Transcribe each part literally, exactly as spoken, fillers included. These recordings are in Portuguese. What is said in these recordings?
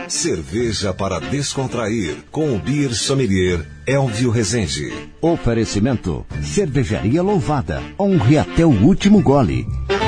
Cerveja para descontrair com o Beer Sommelier Elvio Rezende. Oferecimento: Cervejaria Louvada. Honre até o último gole.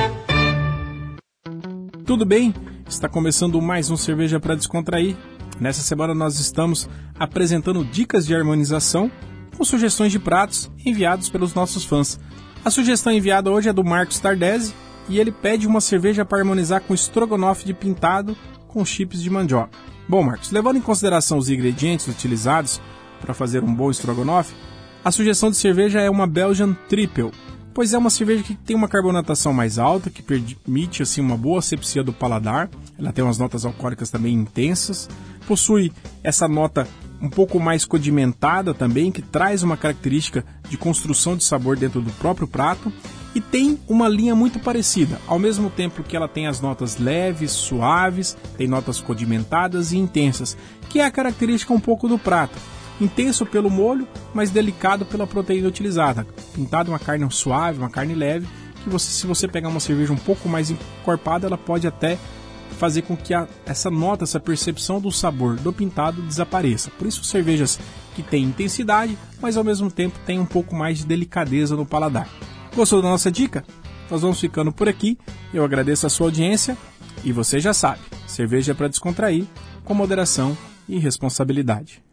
Tudo bem? Está começando mais um Cerveja para Descontrair. Nessa semana nós estamos apresentando dicas de harmonização com sugestões de pratos enviados pelos nossos fãs. A sugestão enviada hoje é do Marcos Tardese e ele pede uma cerveja para harmonizar com estrogonofe de pintado com chips de mandioca. Bom, Marcos, levando em consideração os ingredientes utilizados para fazer um bom estrogonofe, a sugestão de cerveja é uma Belgian Triple, pois é uma cerveja que tem uma carbonatação mais alta, que permite assim, uma boa asepsia do paladar. Ela tem umas notas alcoólicas também intensas, possui essa nota um pouco mais condimentada também, que traz uma característica de construção de sabor dentro do próprio prato, e tem uma linha muito parecida, ao mesmo tempo que ela tem as notas leves, suaves, tem notas condimentadas e intensas, que é a característica um pouco do prato. Intenso pelo molho, mas delicado pela proteína utilizada. Pintado uma carne suave, uma carne leve, que você, se você pegar uma cerveja um pouco mais encorpada, ela pode até fazer com que a, essa nota, essa percepção do sabor do pintado desapareça. Por isso, cervejas que têm intensidade, mas ao mesmo tempo têm um pouco mais de delicadeza no paladar. Gostou da nossa dica? Nós vamos ficando por aqui. Eu agradeço a sua audiência e você já sabe, cerveja é para descontrair, com moderação e responsabilidade.